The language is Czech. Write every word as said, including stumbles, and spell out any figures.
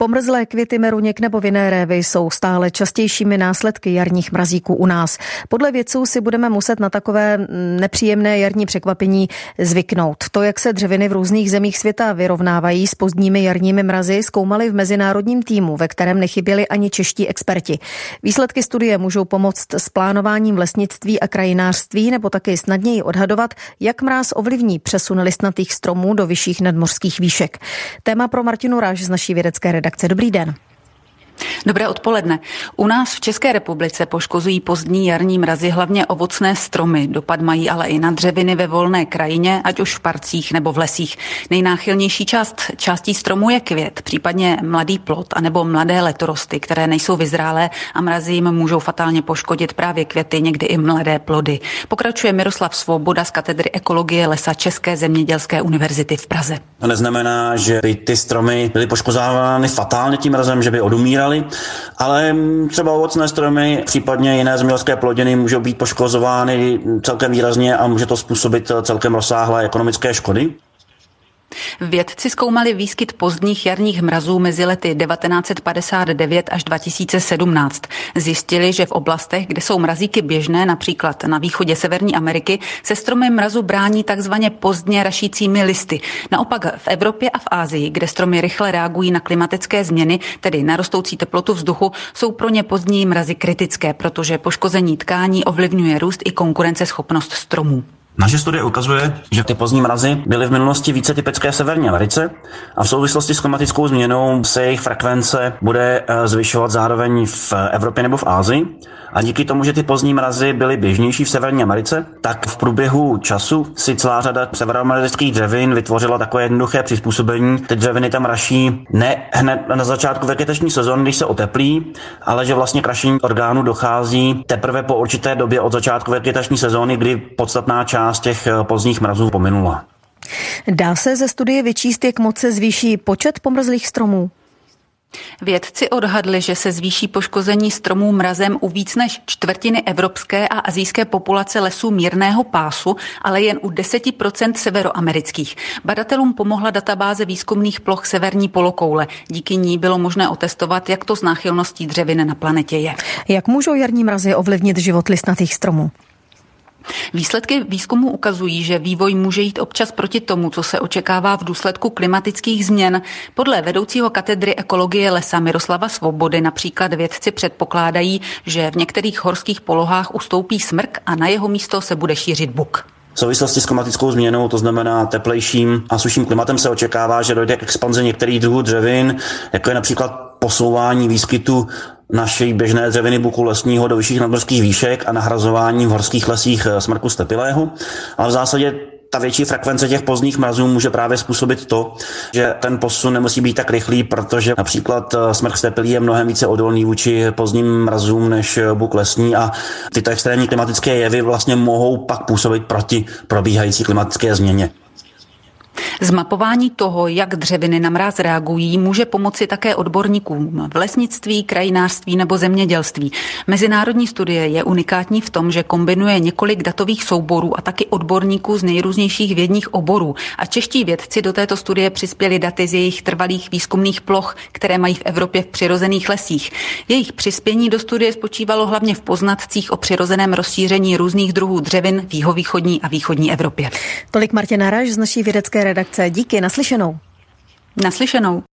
Pomrzlé květy meruněk nebo vinné révy jsou stále častějšími následky jarních mrazíků u nás. Podle vědců si budeme muset na takové nepříjemné jarní překvapení zvyknout. To, jak se dřeviny v různých zemích světa vyrovnávají s pozdními jarními mrazy, zkoumali v mezinárodním týmu, ve kterém nechyběli ani čeští experti. Výsledky studie můžou pomoct s plánováním lesnictví a krajinářství nebo taky snadněji odhadovat, jak mráz ovlivní přesun listnatých stromů do vyšších nadmořských výšek. Téma pro Martinu Ráž z naší vědecké redakce. Dobrý den. Dobré odpoledne. U nás v České republice poškozují pozdní jarní mrazy hlavně ovocné stromy. Dopad mají ale i na dřeviny ve volné krajině, ať už v parcích nebo v lesích. Nejnáchylnější část částí stromu je květ, případně mladý plod anebo mladé letorosty, které nejsou vyzrálé a mrazy jim můžou fatálně poškodit právě květy, někdy i mladé plody. Pokračuje Miroslav Svoboda z katedry ekologie lesa České zemědělské univerzity v Praze. To neznamená, že by ty stromy byly poškozovány fatálně tím mrazem, že by odumíraly, ale třeba ovocné stromy, případně jiné zemědělské plodiny můžou být poškozovány celkem výrazně a může to způsobit celkem rozsáhlé ekonomické škody. Vědci zkoumali výskyt pozdních jarních mrazů mezi lety devatenáct set padesát devět až dva tisíce sedmnáct. Zjistili, že v oblastech, kde jsou mrazíky běžné, například na východě Severní Ameriky, se stromy mrazu brání takzvaně pozdně rašícími listy. Naopak v Evropě a v Asii, kde stromy rychle reagují na klimatické změny, tedy na rostoucí teplotu vzduchu, jsou pro ně pozdní mrazy kritické, protože poškození tkání ovlivňuje růst i konkurenceschopnost stromů. Naše studie ukazuje, že ty pozdní mrazy byly v minulosti více typické v Severní Americe a v souvislosti s klimatickou změnou se jejich frekvence bude zvyšovat zároveň v Evropě nebo v Asii. A díky tomu, že ty pozdní mrazy byly běžnější v Severní Americe, tak v průběhu času si celá řada severoamerických dřevin vytvořila takové jednoduché přizpůsobení. Ty dřeviny tam raší ne hned na začátku vegetační sezóny, když se oteplí, ale že vlastně k rašení orgánů dochází teprve po určité době od začátku vegetační sezóny, kdy podstatná část těch pozdních mrazů pominula. Dá se ze studie vyčíst, jak moc se zvýší počet pomrzlých stromů? Vědci odhadli, že se zvýší poškození stromů mrazem u víc než čtvrtiny evropské a asijské populace lesů mírného pásu, ale jen u deset procent severoamerických. Badatelům pomohla databáze výzkumných ploch severní polokoule. Díky ní bylo možné otestovat, jak to s náchylností dřevin na planetě je. Jak můžou jarní mrazy ovlivnit život listnatých stromů? Výsledky výzkumu ukazují, že vývoj může jít občas proti tomu, co se očekává v důsledku klimatických změn. Podle vedoucího katedry ekologie lesa Miroslava Svobody například vědci předpokládají, že v některých horských polohách ustoupí smrk a na jeho místo se bude šířit buk. V souvislosti s klimatickou změnou, to znamená teplejším a suším klimatem, se očekává, že dojde k expanzi některých druhů dřevin, jako je například posouvání výskytu naší běžné dřeviny buku lesního do vyšších nadmořských výšek a nahrazování v horských lesích smrku stepilého. Ale v zásadě ta větší frekvence těch pozdních mrazů může právě způsobit to, že ten posun nemusí být tak rychlý, protože například smrk stepilý je mnohem více odolný vůči pozdním mrazům než buk lesní a tyto extrémní klimatické jevy vlastně mohou pak působit proti probíhající klimatické změně. Zmapování toho, jak dřeviny na mráz reagují, může pomoci také odborníkům v lesnictví, krajinářství nebo zemědělství. Mezinárodní studie je unikátní v tom, že kombinuje několik datových souborů a taky odborníků z nejrůznějších vědních oborů. A čeští vědci do této studie přispěli daty z jejich trvalých výzkumných ploch, které mají v Evropě v přirozených lesích. Jejich přispění do studie spočívalo hlavně v poznatcích o přirozeném rozšíření různých druhů dřevin v jihovýchodní a východní Evropě. Tolik Martina Ráž z naší vědecké redakce. Díky, naslyšenou. Naslyšenou.